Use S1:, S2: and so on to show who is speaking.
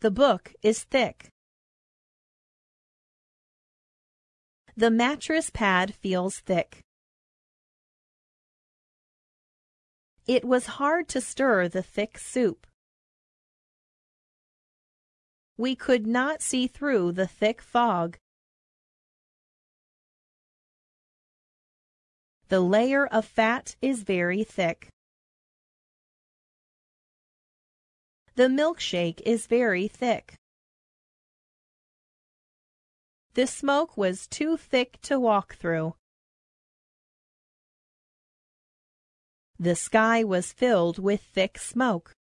S1: The book is thick. The mattress pad feels thick. It was hard to stir the thick soup. We could not see through the thick fog. The layer of fat is very thick. The milkshake is very thick. The smoke was too thick to walk through. The sky was filled with thick smoke.